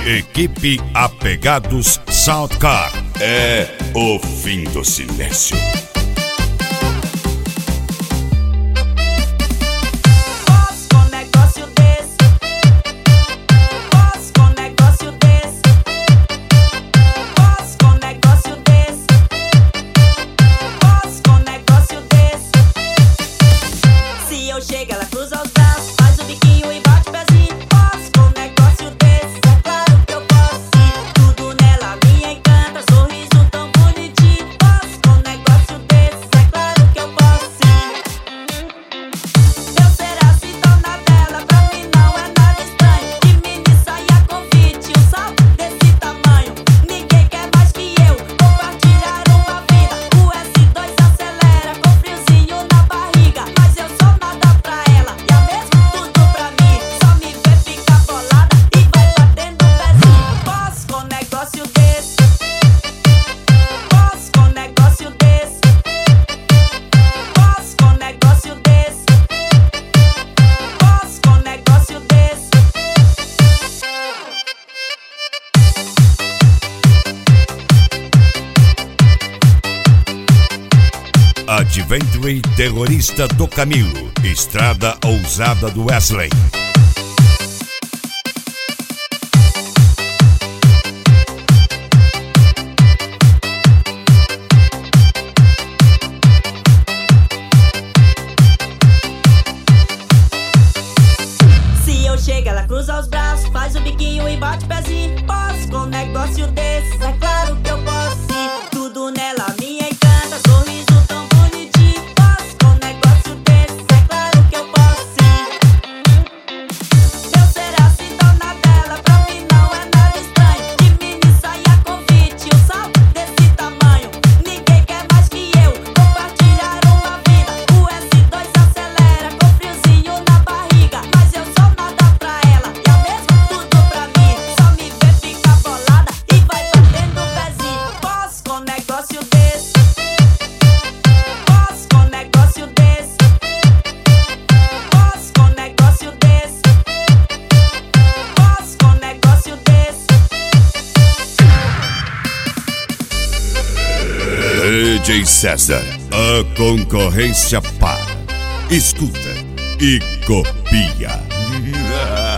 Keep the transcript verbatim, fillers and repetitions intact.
Equipe Apegados Soundcar. É o fim do silêncio. Chega, ela cruza os braços, faz o biquinho e bate o pezinho. Posso com um negócio desse, é claro que eu posso sim. Tudo nela me encanta, sorriso tão bonitinho. Posso com um negócio desse, é claro que eu posso sim. Eu ser assim dona dela, pra mim não é nada estranho. De mini saia convite, um salto desse tamanho. Ninguém quer mais que eu compartilhar uma vida. O S dois acelera com friozinho na barriga. Mas eu sou nada pra ela, e a mesmo tudo pra mim. Só me vê ficar bolada e vai batendo o pezinho. Posso com um negócio desse, posso com um negócio desse, posso com um negócio desse, posso com um negócio desse. Adventure Terrorista do Camilo. Estrada Ousada do Wesley. Se eu chego, ela cruza os braços, faz o biquinho e bate o pezinho. Posso com um negócio desse, é claro que eu posso sim. Tudo nela me encanta, sorriso tão bonitinho. Posso com um negócio desse, é claro que eu posso sim. Eu ser assim dona dela, pra mim não é nada estranho. De mini saia convite, um salto desse tamanho. Ninguém quer mais que eu compartilhar uma vida. O S dois acelera com friozinho na barriga. Mas eu sou nada pra ela, e a mesmo tudo pra mim. Só me vê ficar bolada e vai batendo o pezinho. Posso com um negócio desse, posso com um negócio desse, posso com um negócio desse, posso com um negócio desse. D J César, a concorrência para. Escuta e copia.